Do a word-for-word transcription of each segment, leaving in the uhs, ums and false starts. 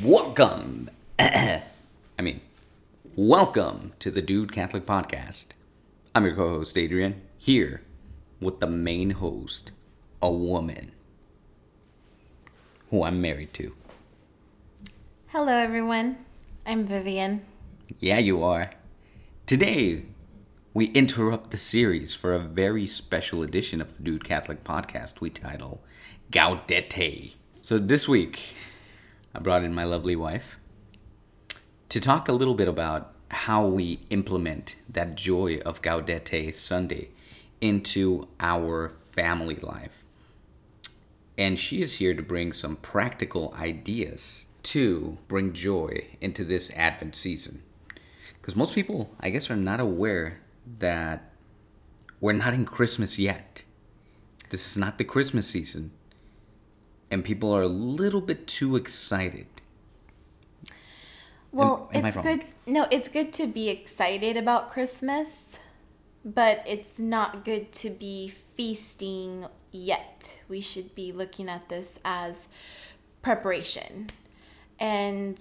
Welcome. I mean, welcome to the Dude Catholic Podcast. I'm your co-host, Adrian, here with the main host, a woman who I'm married to. Hello, everyone. I'm Vivian. Yeah, you are. Today, we interrupt the series for a very special edition of the Dude Catholic Podcast we title Gaudete. So this week, I brought in my lovely wife to talk a little bit about how we implement that joy of Gaudete Sunday into our family life. And she is here to bring some practical ideas to bring joy into this Advent season. Because most people, I guess, are not aware that we're not in Christmas yet. This is not the Christmas season. And people are a little bit too excited. Well, am, am it's good. No, it's good to be excited about Christmas, but it's not good to be feasting yet. We should be looking at this as preparation. And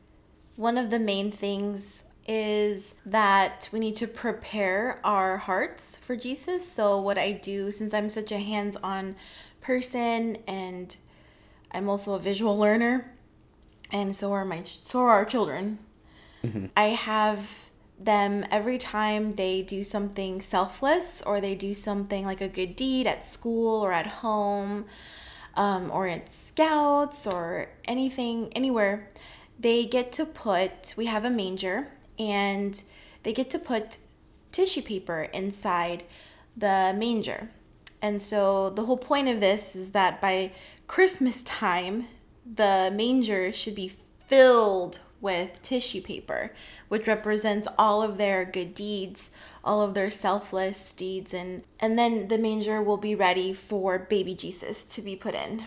one of the main things is that we need to prepare our hearts for Jesus. So what I do, since I'm such a hands-on person and I'm also a visual learner, and so are my so are our children. Mm-hmm. I have them every time they do something selfless or they do something like a good deed at school or at home, um, or at Scouts or anything, anywhere, they get to put, we have a manger, and they get to put tissue paper inside the manger. And so the whole point of this is that by Christmas time, the manger should be filled with tissue paper, which represents all of their good deeds, all of their selfless deeds. And, and then the manger will be ready for baby Jesus to be put in. Nice.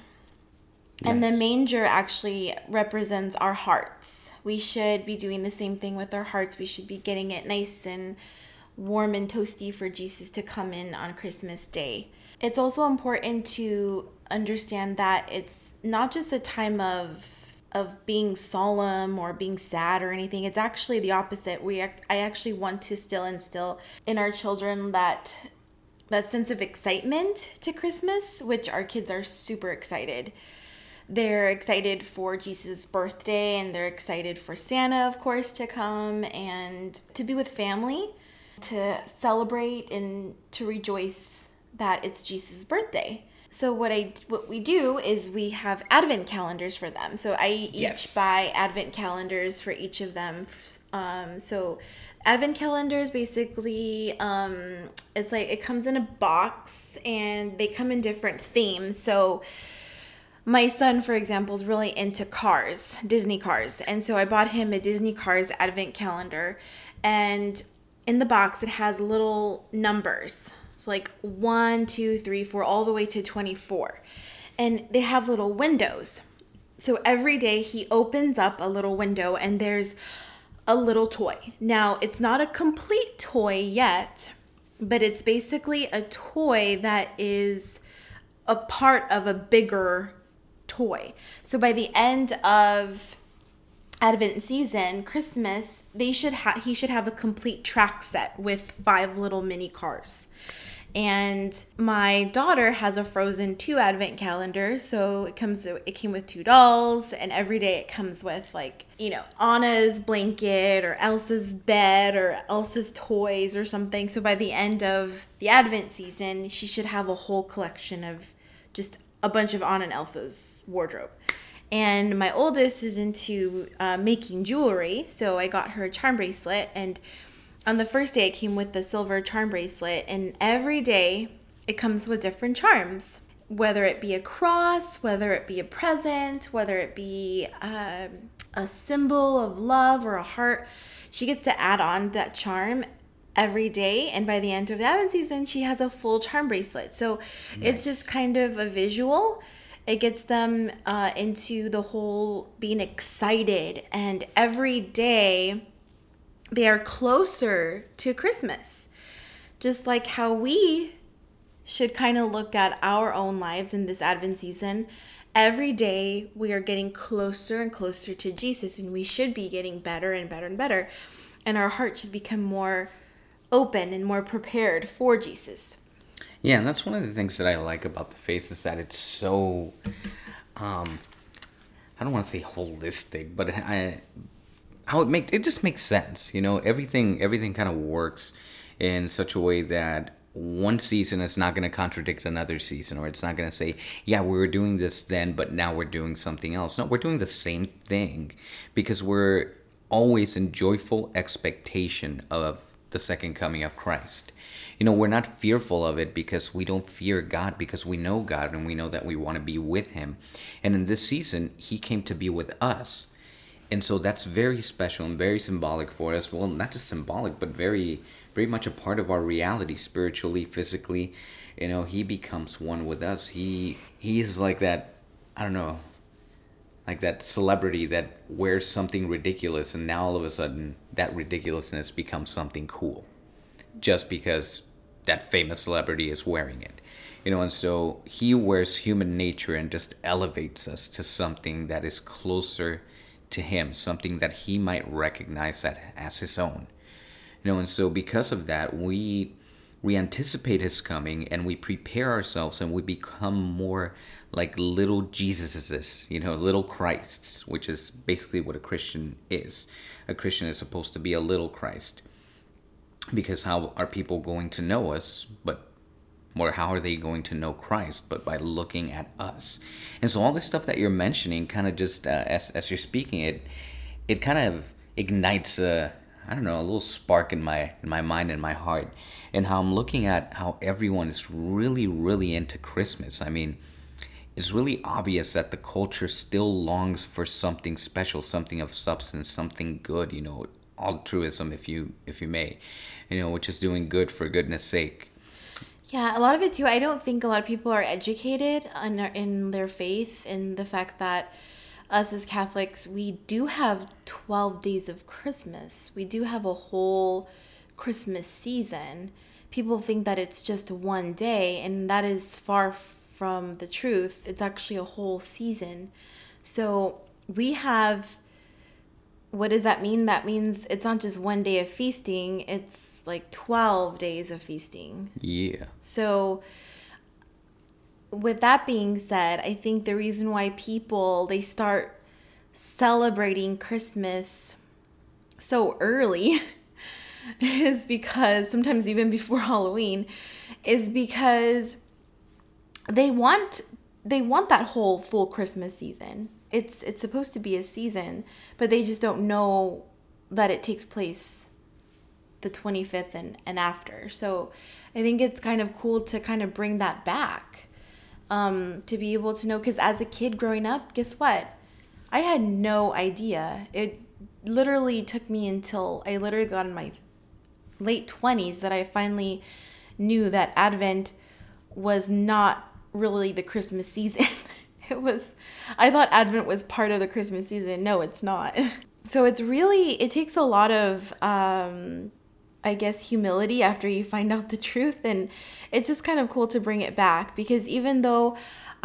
And the manger actually represents our hearts. We should be doing the same thing with our hearts. We should be getting it nice and warm and toasty for Jesus to come in on Christmas Day. It's also important to understand that it's not just a time of of being solemn or being sad or anything. It's actually the opposite. We I actually want to still instill in our children that that sense of excitement to Christmas, which our kids are super excited. They're excited for Jesus' birthday, and they're excited for Santa, of course, to come and to be with family, to celebrate and to rejoice that it's Jesus' birthday. So what I what we do is we have Advent calendars for them. So I each yes. buy Advent calendars for each of them. Um, so Advent calendars basically, um, it's like it comes in a box and they come in different themes. So my son, for example, is really into cars, Disney cars. And so I bought him a Disney Cars Advent calendar. And in the box, it has little numbers. It's like one, two, three, four, all the way to twenty-four. And they have little windows. So every day he opens up a little window and there's a little toy. Now, it's not a complete toy yet, but it's basically a toy that is a part of a bigger toy. So by the end of Advent season, Christmas, they should ha- he should have a complete track set with five little mini cars. And my daughter has a Frozen two Advent calendar, so it comes it came with two dolls, and every day it comes with, like, you know, Anna's blanket or Elsa's bed or Elsa's toys or something. So by the end of the Advent season, she should have a whole collection of just a bunch of Anna and Elsa's wardrobe. And my oldest is into uh, making jewelry, so I got her a charm bracelet, and on the first day, it came with the silver charm bracelet, and every day it comes with different charms, whether it be a cross, whether it be a present, whether it be um, a symbol of love or a heart. She gets to add on that charm every day, and by the end of the Advent season, she has a full charm bracelet. So nice. It's just kind of a visual. It gets them uh, into the whole being excited, and every day they are closer to Christmas. Just like how we should kind of look at our own lives in this Advent season every day we are getting closer and closer to Jesus, and we should be getting better and better and better. And our heart should become more open and more prepared for Jesus. Yeah, and that's one of the things that I like about the faith is that it's so, um, I don't want to say holistic, but I, how it make it just makes sense. You know, everything everything kind of works in such a way that one season is not going to contradict another season, or it's not going to say, yeah, we were doing this then, but now we're doing something else. No, we're doing the same thing because we're always in joyful expectation of the second coming of Christ. You know, we're not fearful of it because we don't fear God, because we know God and we know that we want to be with Him. And in this season, He came to be with us. And so that's very special and very symbolic for us. Well, not just symbolic, but very, very much a part of our reality, spiritually, physically. You know, He becomes one with us. He He is like that, I don't know, like that celebrity that wears something ridiculous, and now all of a sudden that ridiculousness becomes something cool just because that famous celebrity is wearing it. You know, and so He wears human nature and just elevates us to something that is closer to Him, something that He might recognize that as His own. You know, and so because of that, we we anticipate His coming and we prepare ourselves and we become more like little Jesuses, you know, little Christs, which is basically what a Christian is. A Christian is supposed to be a little Christ. Because how are people going to know us, but or how are they going to know Christ, but by looking at us? And so all this stuff that you're mentioning kind of just, uh, as, as you're speaking, it it kind of ignites a, I don't know, a little spark in my in my mind and my heart. And how I'm looking at how everyone is really, really into Christmas. I mean, it's really obvious that the culture still longs for something special, something of substance, something good, you know, altruism, if you if you may, you know, which is doing good for goodness sake. Yeah, a lot of it too. I don't think a lot of people are educated in, in their faith, and the fact that us as Catholics, we do have twelve days of Christmas. We do have a whole Christmas season. People think that it's just one day, and that is far from the truth. It's actually a whole season. So we have, what does that mean? That means it's not just one day of feasting, it's like twelve days of feasting. Yeah. So with that being said, I think the reason why people, they start celebrating Christmas so early is because, sometimes even before Halloween, is because they want they want that whole full Christmas season. It's it's supposed to be a season, but they just don't know that it takes place the twenty-fifth and, and after. So I think it's kind of cool to kind of bring that back, um, to be able to know, because as a kid growing up, guess what? I had no idea. It literally took me until I literally got in my late twenties that I finally knew that Advent was not really the Christmas season. It was, I thought Advent was part of the Christmas season. No, it's not. So it's really, it takes a lot of, um, I guess, humility after you find out the truth. And it's just kind of cool to bring it back, because even though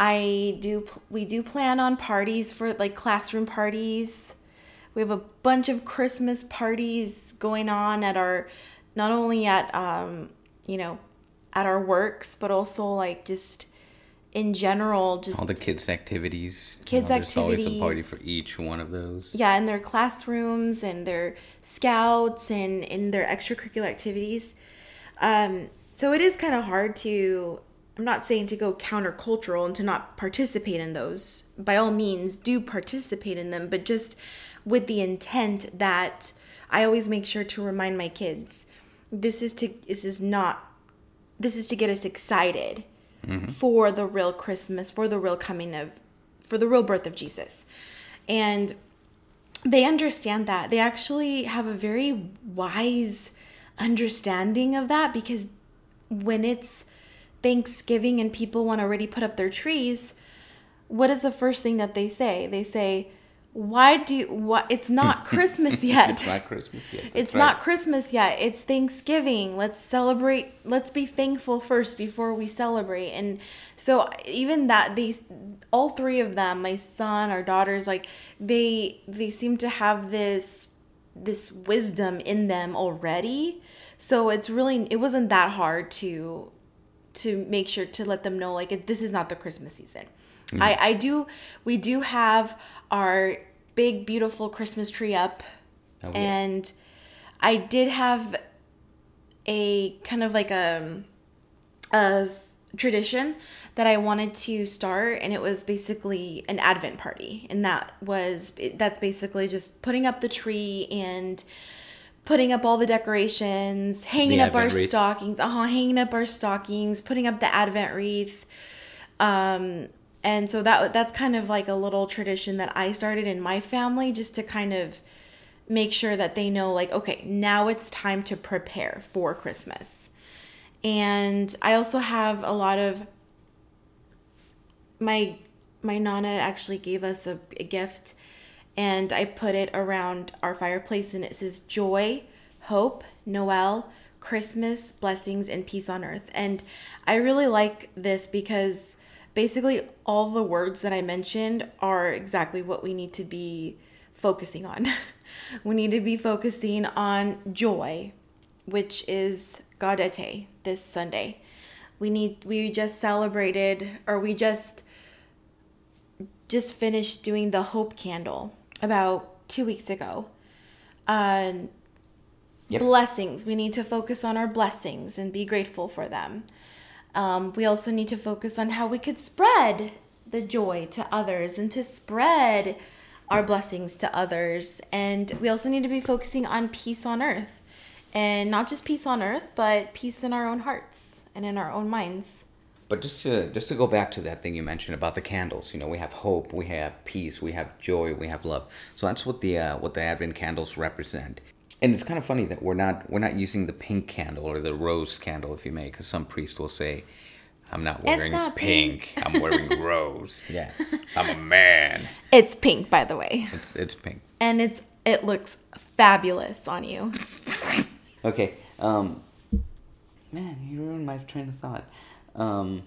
I do, we do plan on parties for like classroom parties. We have a bunch of Christmas parties going on at our, not only at, um, you know, at our works, but also like just in general, just all the kids' activities. Kids' you know, there's activities. There's always a party for each one of those. Yeah, in their classrooms and their scouts and in their extracurricular activities. Um, so it is kind of hard to, I'm not saying to go countercultural and to not participate in those. By all means, do participate in them, but just with the intent that I always make sure to remind my kids, this is to, this is not, this is to get us excited. Mm-hmm. For the real Christmas, for the real coming of, for the real birth of Jesus. And they understand that. They actually have a very wise understanding of that, because when it's Thanksgiving and people want to already put up their trees, what is the first thing that they say? They say, why do you, what? It's not Christmas yet. It's not Christmas yet. That's It's right. not Christmas yet. It's Thanksgiving. Let's celebrate. Let's be thankful first before we celebrate. And so even that, they, all three of them, my son, our daughters, like they, they seem to have this, this wisdom in them already. So it's really, it wasn't that hard to, to make sure to let them know, like, this is not the Christmas season. Mm-hmm. I, I do, we do have our big, beautiful Christmas tree up. Oh, yeah. And I did have a kind of like a, a tradition that I wanted to start, and it was basically an Advent party. And that was, that's basically just putting up the tree and putting up all the decorations, hanging up our wreath. stockings, uh-huh, hanging up our stockings, putting up the Advent wreath. Um, and so that that's kind of like a little tradition that I started in my family, just to kind of make sure that they know, like, okay, now it's time to prepare for Christmas. And I also have a lot of, my my Nana actually gave us a, a gift, and I put it around our fireplace, and it says joy, hope, Noel, Christmas, blessings, and peace on earth. And I really like this because basically all the words that I mentioned are exactly what we need to be focusing on. We need to be focusing on joy, which is Gaudete this Sunday. We need, we just celebrated, or we just, just finished doing the hope candle about two weeks ago. Uh, yep. Blessings. We need to focus on our blessings and be grateful for them. Um, we also need to focus on how we could spread the joy to others and to spread our blessings to others. And we also need to be focusing on peace on earth, and not just peace on earth, but peace in our own hearts and in our own minds. But just to just to go back to that thing you mentioned about the candles, you know, we have hope, we have peace, we have joy, we have love. So that's what the uh, what the Advent candles represent. And it's kind of funny that we're not we're not using the pink candle or the rose candle, if you may, because some priest will say, "I'm not wearing not pink, pink. I'm wearing rose." Yeah, I'm a man. It's pink, by the way. It's it's pink, and it's it looks fabulous on you. Okay, um, man, you ruined my train of thought. Um,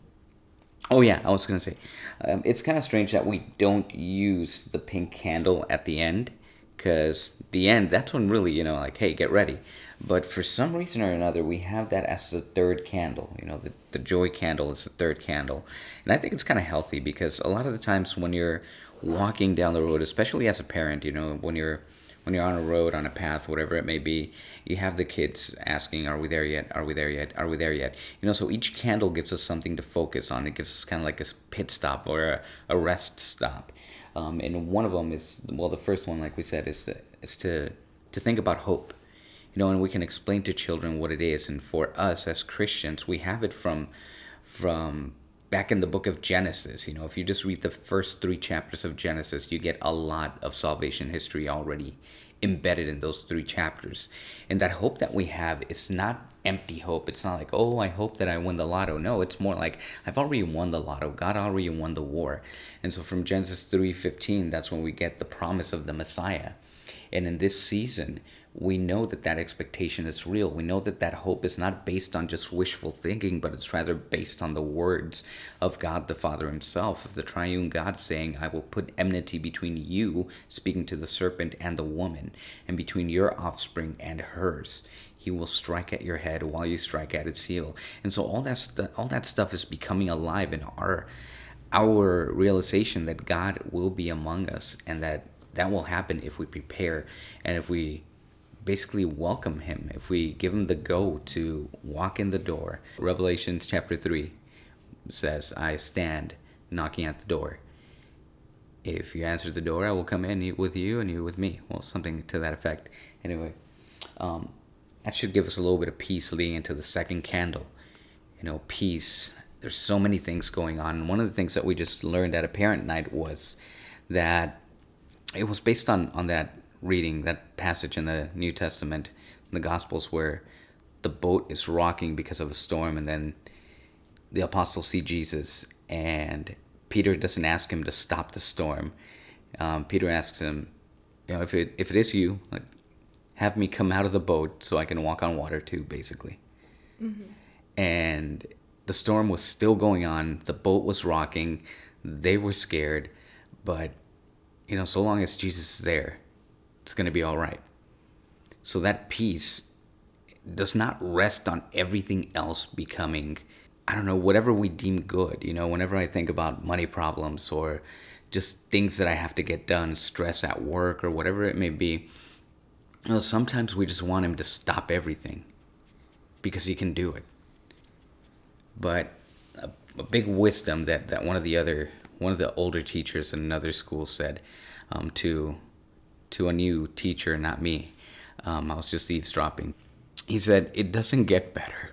oh yeah, I was gonna say, um, it's kind of strange that we don't use the pink candle at the end, because the end, that's when really, you know, like, hey, get ready. But for some reason or another, we have that as the third candle. You know, the, the joy candle is the third candle. And I think it's kind of healthy, because a lot of the times when you're walking down the road, especially as a parent, you know, when you're when you're on a road, on a path, whatever it may be, you have the kids asking, are we there yet? Are we there yet? Are we there yet? You know, so each candle gives us something to focus on. It gives us kind of like a pit stop or a, a rest stop. Um, and one of them is, well, the first one, like we said, is is to to think about hope. You know, and we can explain to children what it is. And for us as Christians, we have it from from back in the book of Genesis. You know, if you just read the first three chapters of Genesis, you get a lot of salvation history already embedded in those three chapters. And that hope that we have is not empty hope. It's not like, oh, I hope that I win the lotto. No, it's more like, I've already won the lotto. God already won the war. And so from Genesis three fifteen, that's when we get the promise of the Messiah. And in this season, we know that that expectation is real. We know that that hope is not based on just wishful thinking, but it's rather based on the words of God the Father himself, of the triune God saying, I will put enmity between you, speaking to the serpent, and the woman, and between your offspring and hers. He will strike at your head while you strike at its heel. And so all that, stu- all that stuff is becoming alive in our, our realization that God will be among us, and that that will happen if we prepare and if we basically welcome him, if we give him the go to walk in the door. Revelations chapter three says, I stand knocking at the door. If you answer the door, I will come in, eat with you, and you with me. Well, something to that effect. Anyway, um, that should give us a little bit of peace leading into the second candle. You know, peace. There's so many things going on. And one of the things that we just learned at a parent night was that it was based on, on that reading, that passage in the New Testament, in the Gospels, where the boat is rocking because of a storm, and then the apostles see Jesus, and Peter doesn't ask him to stop the storm. um, Peter asks him, you know, if it if it is you, like, have me come out of the boat so I can walk on water too, basically. Mm-hmm. And the storm was still going on. The boat was rocking. They were scared, but you know, so long as Jesus is there, it's gonna be all right. So that peace does not rest on everything else becoming, I don't know, whatever we deem good. You know, whenever I think about money problems or just things that I have to get done, stress at work or whatever it may be, you know, sometimes we just want him to stop everything because he can do it. But a, a big wisdom that, that one of the other one of the older teachers in another school said um, to to a new teacher, not me. Um, I was just eavesdropping. He said, "It doesn't get better.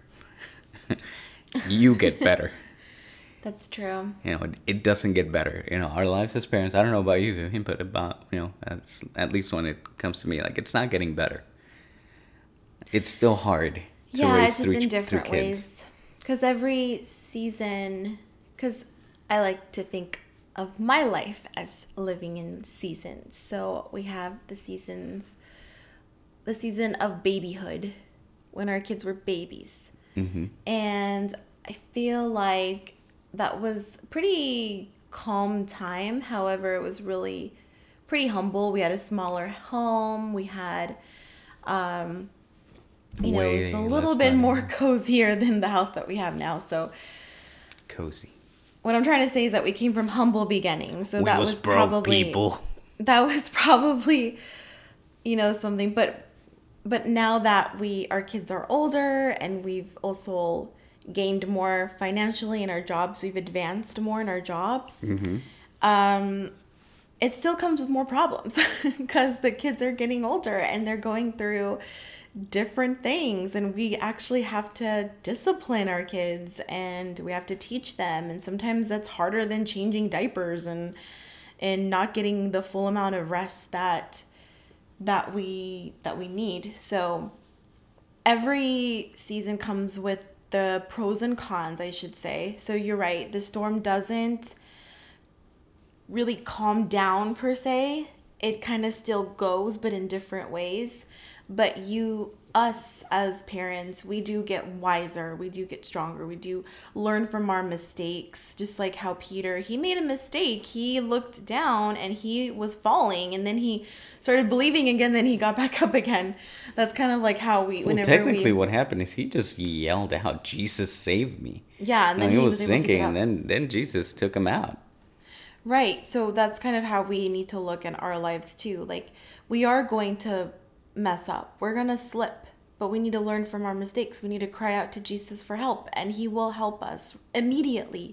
You get better." That's true. You know, it, it doesn't get better. You know, our lives as parents, I don't know about you, but about, you know, as, at least when it comes to me, like, it's not getting better. It's still hard to yeah, raise it's just three, in different three kids. ways. Because every season, because I like to think of my life as living in seasons. So we have the seasons, the season of babyhood, when our kids were babies. Mm-hmm. And I feel like that was a pretty calm time. However, it was really pretty humble. We had a smaller home. We had, um, you know, it was a little bit money. more cozier than the house that we have now. So Cozy. what I'm trying to say is that we came from humble beginnings. So We that was was broke probably people. that was probably, you know, something. But but now that we our kids are older and we've also gained more financially in our jobs, we've advanced more in our jobs. Mm-hmm. Um, it still comes with more problems because the kids are getting older and they're going through different things, and we actually have to discipline our kids and we have to teach them, and sometimes that's harder than changing diapers and and not getting the full amount of rest that that we that we need. So every season comes with the pros and cons, I should say. So you're right, the storm doesn't really calm down per se. It kind of still goes, but in different ways. But you, us as parents, we do get wiser. We do get stronger. We do learn from our mistakes. Just like how Peter, he made a mistake. He looked down and he was falling, and then he started believing again. Then he got back up again. That's kind of like how we, Well, whenever technically, we, what happened is he just yelled out, "Jesus, save me!" yeah, and then he, he was, was able to sinking, get and up. then then Jesus took him out. Right. So that's kind of how we need to look at our lives too. Like, we are going to mess up. We're going to slip, but we need to learn from our mistakes. We need to cry out to Jesus for help, and he will help us immediately.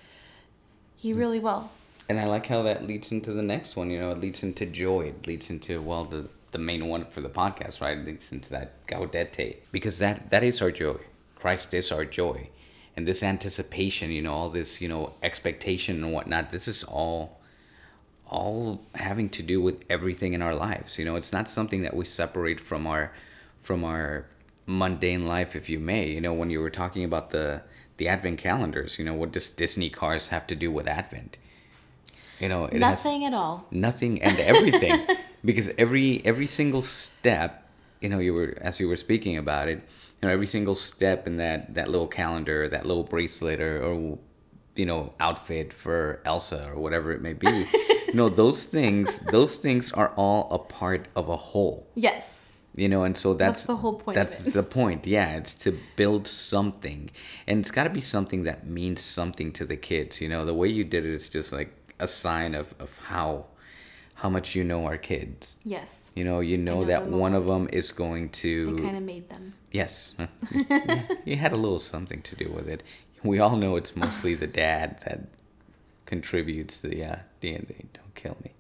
He really will. And I like how that leads into the next one. You know, it leads into joy. It leads into, well, the, the main one for the podcast, right? It leads into that gaudete. Because that, that is our joy. Christ is our joy. And this anticipation, you know, all this, you know, expectation and whatnot, this is all all having to do with everything in our lives. You know, it's not something that we separate from our from our mundane life, if you may. You know, when you were talking about the the Advent calendars, you know, what does Disney cars have to do with Advent? You know, it Nothing has at all. nothing and everything. Because every every single step, you know, you were as you were speaking about it, you know, every single step in that, that little calendar, that little bracelet or, or, you know, outfit for Elsa or whatever it may be, you know, those things, those things are all a part of a whole. Yes. You know, and so that's, That's the whole point of That's it. the point. Yeah, it's to build something. And it's got to be something that means something to the kids. You know, the way you did it is just like a sign of, of how how much you know our kids. Yes. You know, you know, know that them a one lot. of them is going to... I kind of made them. Yes. Yeah, you had a little something to do with it. We all know it's mostly the dad that contributes to the uh, D and D. Don't kill me.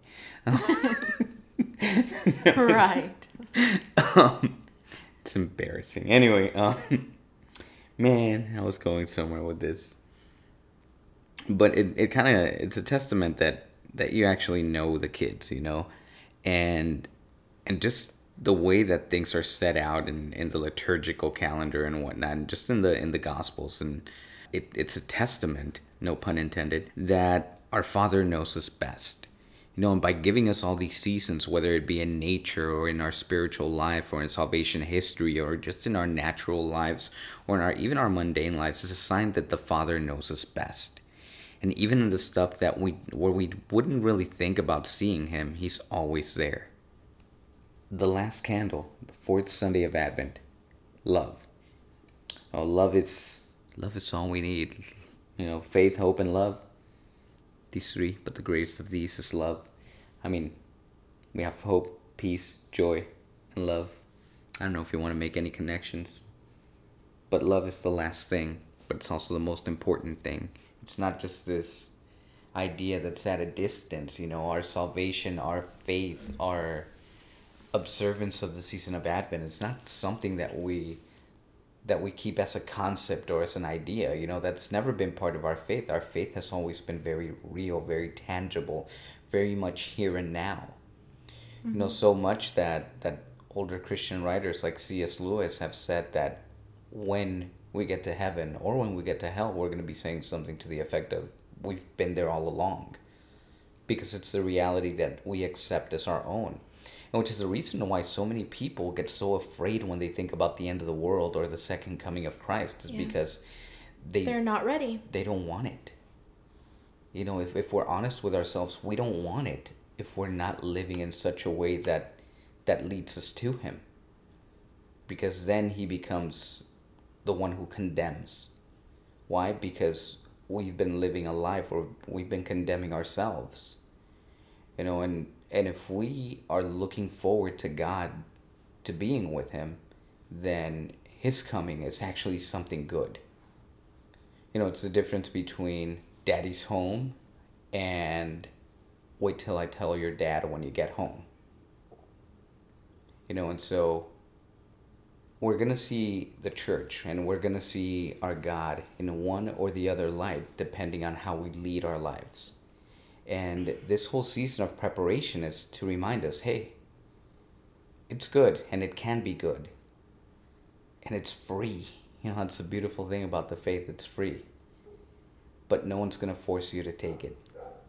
Right. Um, it's embarrassing. Anyway, um, man, I was going somewhere with this. But it, it kind of, it's a testament that, that you actually know the kids, you know, and and just the way that things are set out in, in the liturgical calendar and whatnot, and just in the in the Gospels, and it, it's a testament, no pun intended, that our Father knows us best. You know, and by giving us all these seasons, whether it be in nature or in our spiritual life or in salvation history or just in our natural lives or in our even our mundane lives, is a sign that the Father knows us best. And even in the stuff that we where we wouldn't really think about seeing him, he's always there. The last candle, the fourth Sunday of Advent, love. Oh, love is love is all we need. You know, faith, hope, and love. These three, but the greatest of these is love. I mean, we have hope, peace, joy, and love. I don't know if you want to make any connections, but love is the last thing, but it's also the most important thing. It's not just this idea that's at a distance, you know, our salvation, our faith, our observance of the season of Advent is not something that we that we keep as a concept or as an idea. You know, that's never been part of our faith. Our faith has always been very real, very tangible, very much here and now. Mm-hmm. You know, so much that, that older Christian writers like C S Lewis have said that when we get to heaven or when we get to hell, we're going to be saying something to the effect of, we've been there all along. Because it's the reality that we accept as our own. And which is the reason why so many people get so afraid when they think about the end of the world or the second coming of Christ, is yeah. because they, they're not ready. They don't want it. You know, if, if we're honest with ourselves, we don't want it if we're not living in such a way that that leads us to him. Because then he becomes the one who condemns. Why? Because we've been living a life where we've been condemning ourselves. You know, and And if we are looking forward to God, to being with him, then his coming is actually something good. You know, it's the difference between daddy's home and wait till I tell your dad when you get home. You know, and so we're going to see the church and we're going to see our God in one or the other light, depending on how we lead our lives. And this whole season of preparation is to remind us, hey, it's good and it can be good. And it's free. You know, that's the beautiful thing about the faith. It's free. But no one's going to force you to take it.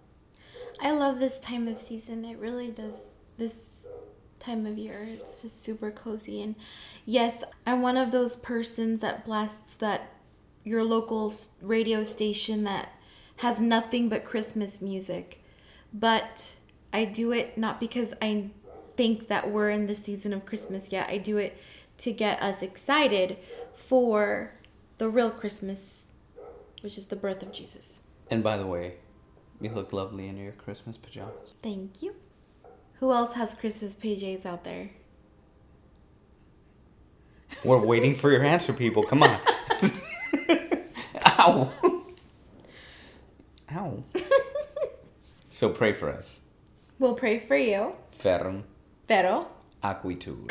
I love this time of season. It really does. This time of year, it's just super cozy. And yes, I'm one of those persons that blasts that your local radio station that has nothing but Christmas music. But I do it not because I think that we're in the season of Christmas yet. I do it to get us excited for the real Christmas, which is the birth of Jesus. And by the way, you look lovely in your Christmas pajamas. Thank you. Who else has Christmas P Js out there? We're waiting for your answer, people. Come on. Ow. Ow. So pray for us. We'll pray for you. Ferrum. Pero. Aquitur.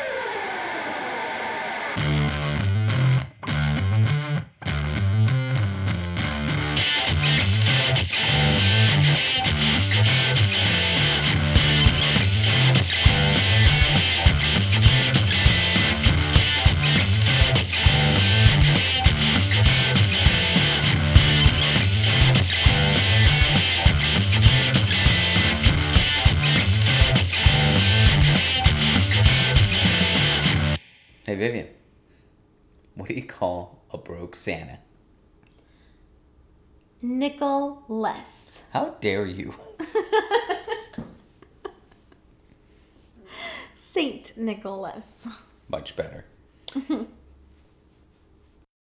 Hey, Vivian, what do you call a broke Santa? Nickel-less. How dare you? Saint Nicholas. Much better.